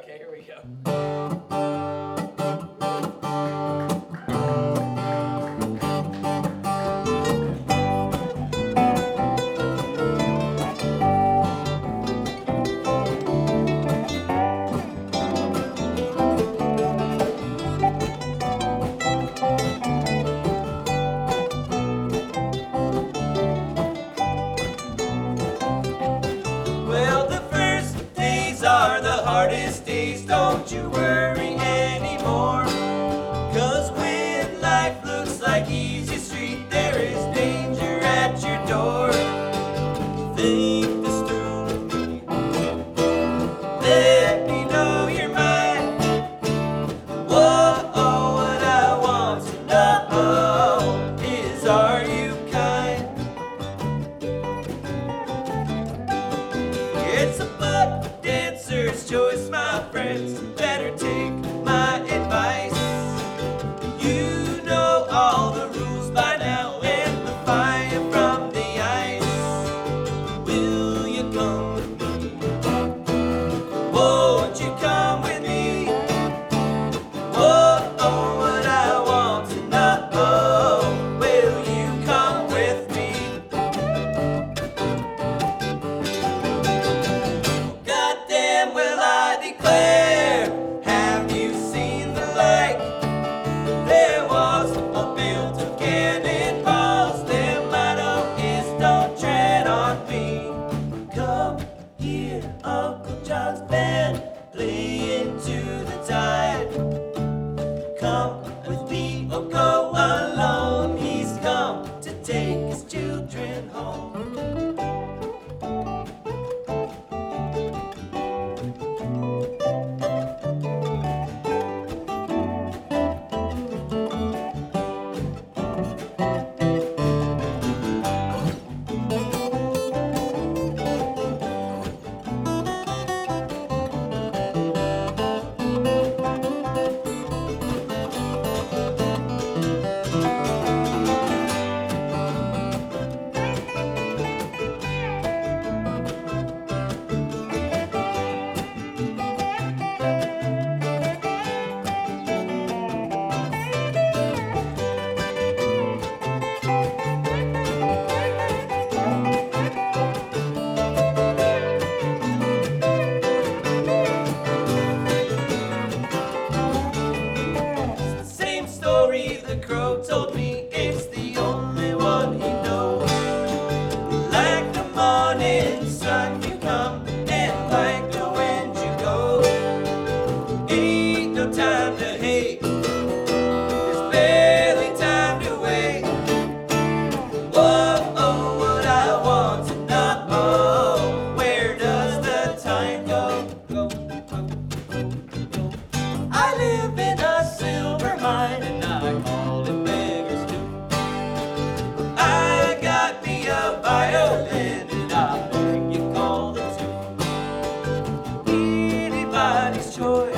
Okay, here we go. Well, the first days are the hardest days, don't you worry anymore. 'Cause when life looks like easy street, there is danger at your door. Think this through with me. Let me know your mind. Whoa, what I want to know is, are you kind? It's a butt dancer's choice, my friends. Better take my advice. You know all the rules by now, and the fire from the ice. Will you come with me? Won't you come with me? Whoa, what I want to know. Will you come with me? Goddamn, will I declare, have you seen the like? There was a field of cannonballs, their motto is don't tread on me. Come hear Uncle John's band play into the tide. Come with me or go alone, he's come to take his children home. Same story the crow told me, it's the only one he knows. Like the morning sun you come, and like the wind you go. Ain't no time to hate, there's barely time to wait. Whoa, what I want to know, where does the time go? I live in a silver mine and I call it Beggar's Duke. I got me a violin and I beg you call it too. Anybody's choice.